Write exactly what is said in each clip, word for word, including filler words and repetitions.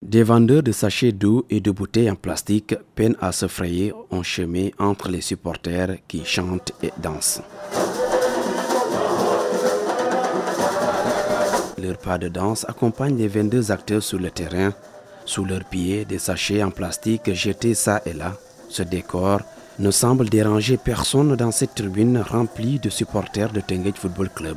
Des vendeurs de sachets d'eau et de bouteilles en plastique peinent à se frayer un chemin entre les supporters qui chantent et dansent. Leur pas de danse accompagne les vingt-deux acteurs sur le terrain. Sous leurs pieds, des sachets en plastique jetés ça et là. Ce décor ne semble déranger personne dans cette tribune remplie de supporters de Teungueth Football Club.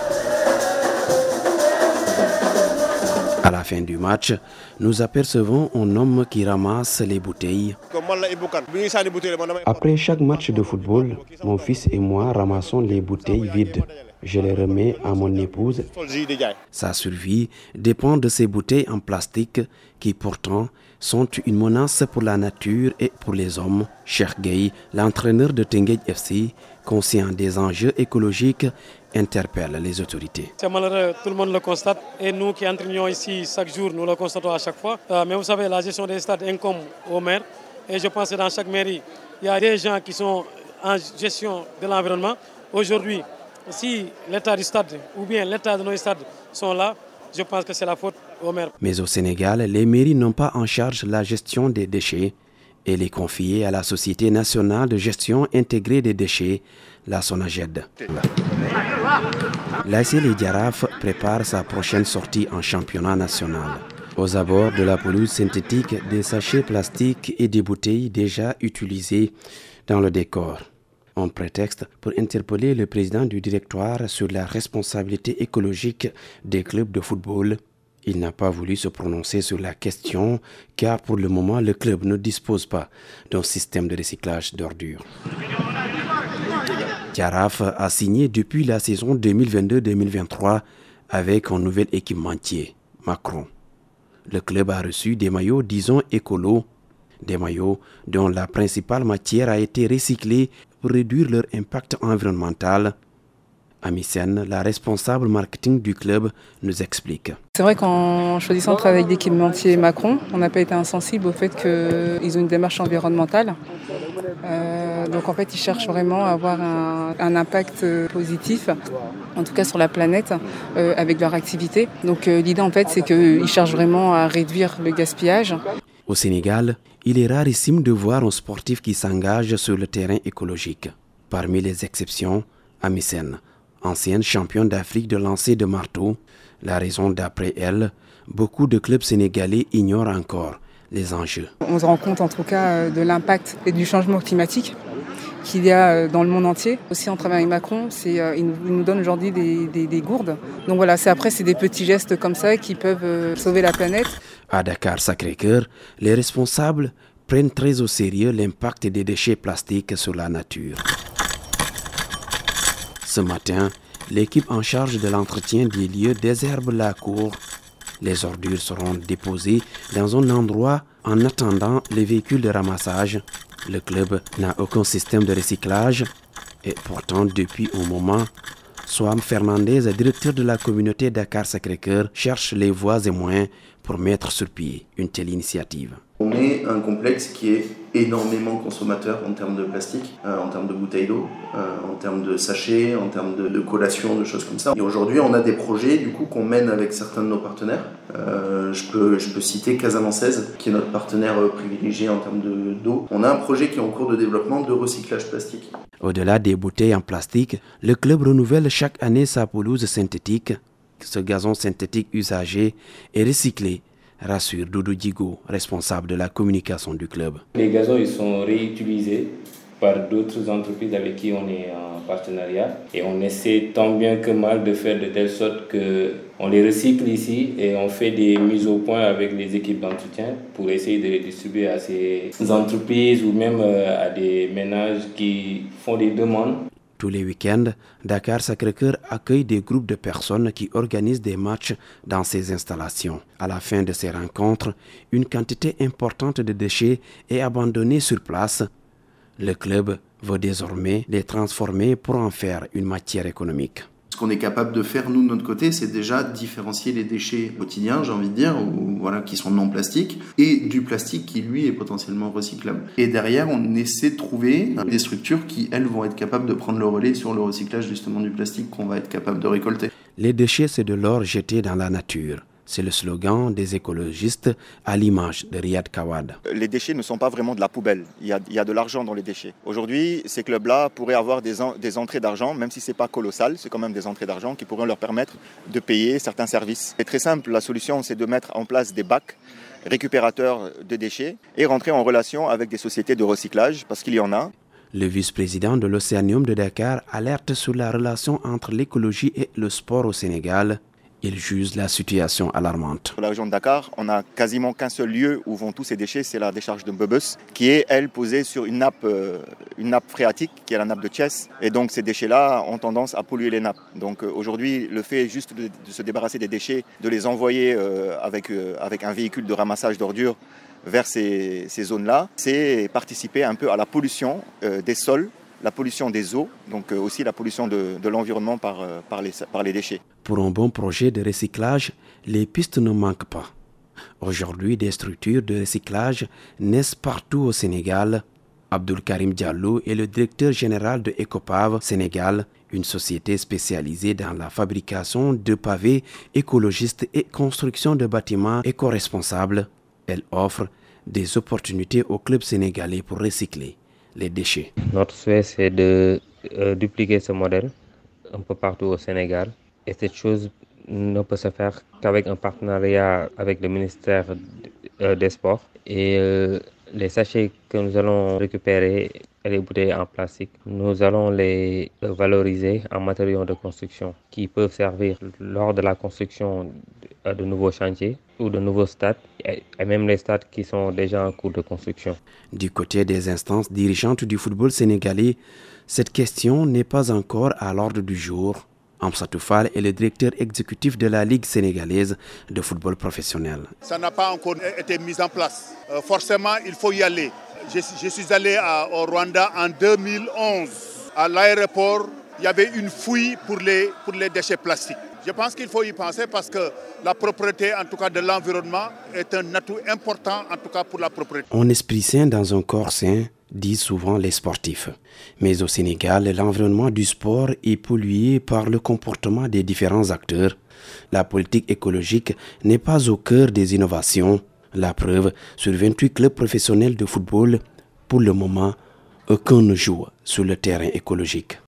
À la fin du match, nous apercevons un homme qui ramasse les bouteilles. Après chaque match de football, mon fils et moi ramassons les bouteilles vides. Je les remets à mon épouse. Sa survie dépend de ces bouteilles en plastique qui pourtant sont une menace pour la nature et pour les hommes. Cheikh Gueye, l'entraîneur de Teungueth F C, conscient des enjeux écologiques, interpelle les autorités. C'est malheureux, tout le monde le constate et nous qui entraînons ici chaque jour, nous le constatons à chaque fois. Mais vous savez, la gestion des stades incombe au maire et je pense que dans chaque mairie, il y a des gens qui sont en gestion de l'environnement. Aujourd'hui, si l'état du stade ou bien l'état de nos stades sont là, je pense que c'est la faute au maire. Mais au Sénégal, les mairies n'ont pas en charge la gestion des déchets et les confier à la Société nationale de gestion intégrée des déchets, la SONAGED. L'A S L Jaraaf prépare sa prochaine sortie en championnat national. Aux abords de la pelouse synthétique, des sachets plastiques et des bouteilles déjà utilisées dans le décor. Un prétexte pour interpeller le président du directoire sur la responsabilité écologique des clubs de football. Il n'a pas voulu se prononcer sur la question car pour le moment le club ne dispose pas d'un système de recyclage d'ordures. Jaraaf a signé depuis la saison deux mille vingt-deux deux mille vingt-trois avec un nouvel équipementier, Macron. Le club a reçu des maillots disons écolos, des maillots dont la principale matière a été recyclée pour réduire leur impact environnemental. Amicenne, la responsable marketing du club, nous explique. C'est vrai qu'en choisissant de travailler avec l'équipementier Macron, on n'a pas été insensible au fait qu'ils ont une démarche environnementale. Euh, donc en fait, ils cherchent vraiment à avoir un, un impact positif, en tout cas sur la planète, euh, avec leur activité. Donc euh, l'idée en fait, c'est qu'ils cherchent vraiment à réduire le gaspillage. Au Sénégal, il est rarissime de voir un sportif qui s'engage sur le terrain écologique. Parmi les exceptions, Amicenne, ancienne championne d'Afrique de lancer de marteau. La raison d'après elle, beaucoup de clubs sénégalais ignorent encore les enjeux. On se rend compte en tout cas de l'impact et du changement climatique qu'il y a dans le monde entier. Aussi en travaillant avec Macron, c'est, il nous donne aujourd'hui des, des, des gourdes. Donc voilà, c'est, après c'est des petits gestes comme ça qui peuvent sauver la planète. À Dakar-Sacré-Cœur, les responsables prennent très au sérieux l'impact des déchets plastiques sur la nature. Ce matin, l'équipe en charge de l'entretien des lieux désherbe la cour. Les ordures seront déposées dans un endroit en attendant les véhicules de ramassage. Le club n'a aucun système de recyclage et pourtant depuis un moment, Soham Fernandez, directeur de la communauté Dakar-Sacré-Cœur, cherche les voies et moyens pour mettre sur pied une telle initiative. On est un complexe qui est énormément consommateur en termes de plastique, euh, en termes de bouteilles d'eau, euh, en termes de sachets, en termes de, de collations, de choses comme ça. Et aujourd'hui, on a des projets du coup qu'on mène avec certains de nos partenaires. Euh, je peux, je peux citer Casamançaise, qui est notre partenaire privilégié en termes de, d'eau. On a un projet qui est en cours de développement de recyclage plastique. Au-delà des bouteilles en plastique, le club renouvelle chaque année sa pelouse synthétique. Ce gazon synthétique usagé est recyclé, rassure Doudou Djigo, responsable de la communication du club. Les gazons ils sont réutilisés par d'autres entreprises avec qui on est en partenariat et on essaie tant bien que mal de faire de telle sorte qu'on les recycle ici et on fait des mises au point avec les équipes d'entretien pour essayer de les distribuer à ces entreprises ou même à des ménages qui font des demandes. Tous les week-ends, Dakar-Sacré-Cœur accueille des groupes de personnes qui organisent des matchs dans ces installations. À la fin de ces rencontres, une quantité importante de déchets est abandonnée sur place. Le club veut désormais les transformer pour en faire une matière économique. Ce qu'on est capable de faire, nous, de notre côté, c'est déjà différencier les déchets quotidiens, j'ai envie de dire, ou, voilà, qui sont non plastiques, et du plastique qui, lui, est potentiellement recyclable. Et derrière, on essaie de trouver des structures qui, elles, vont être capables de prendre le relais sur le recyclage, justement, du plastique qu'on va être capable de récolter. Les déchets, c'est de l'or jeté dans la nature. C'est le slogan des écologistes à l'image de Riyad Kawad. Les déchets ne sont pas vraiment de la poubelle, il y a, il y a de l'argent dans les déchets. Aujourd'hui, ces clubs-là pourraient avoir des, en, des entrées d'argent, même si ce n'est pas colossal, c'est quand même des entrées d'argent qui pourraient leur permettre de payer certains services. C'est très simple, la solution c'est de mettre en place des bacs récupérateurs de déchets et rentrer en relation avec des sociétés de recyclage, parce qu'il y en a. Le vice-président de l'Océanium de Dakar alerte sur la relation entre l'écologie et le sport au Sénégal. Il juge la situation alarmante. Dans la région de Dakar, on n'a quasiment qu'un seul lieu où vont tous ces déchets, c'est la décharge de Mbebes, qui est, elle, posée sur une nappe, euh, une nappe phréatique, qui est la nappe de Thiès. Et donc ces déchets-là ont tendance à polluer les nappes. Donc euh, aujourd'hui, le fait juste de, de se débarrasser des déchets, de les envoyer euh, avec, euh, avec un véhicule de ramassage d'ordures vers ces, ces zones-là, c'est participer un peu à la pollution euh, des sols, la pollution des eaux, donc aussi la pollution de, de l'environnement par, par, les, par les déchets. Pour un bon projet de recyclage, les pistes ne manquent pas. Aujourd'hui, des structures de recyclage naissent partout au Sénégal. Abdul Karim Diallo est le directeur général de Ecopav Sénégal, une société spécialisée dans la fabrication de pavés écologistes et construction de bâtiments éco-responsables. Elle offre des opportunités aux clubs sénégalais pour recycler les déchets. Notre souhait, c'est de euh, dupliquer ce modèle un peu partout au Sénégal. Et cette chose ne peut se faire qu'avec un partenariat avec le ministère euh, des Sports. Et euh, les sachets que nous allons récupérer et les bouteilles en plastique, nous allons les valoriser en matériaux de construction qui peuvent servir lors de la construction de, de nouveaux chantiers ou de nouveaux stades, et même les stades qui sont déjà en cours de construction. Du côté des instances dirigeantes du football sénégalais, cette question n'est pas encore à l'ordre du jour. Amsatou Fall est le directeur exécutif de la Ligue sénégalaise de football professionnel. Ça n'a pas encore été mis en place. Euh, forcément, il faut y aller. Je, je suis allé à, au Rwanda en deux mille onze. À l'aéroport, il y avait une fouille pour les, pour les déchets plastiques. Je pense qu'il faut y penser parce que la propreté, en tout cas de l'environnement, est un atout important, en tout cas pour la propreté. Un esprit sain dans un corps sain, disent souvent les sportifs. Mais au Sénégal, l'environnement du sport est pollué par le comportement des différents acteurs. La politique écologique n'est pas au cœur des innovations. La preuve, sur vingt-huit clubs professionnels de football, pour le moment, aucun ne joue sur le terrain écologique.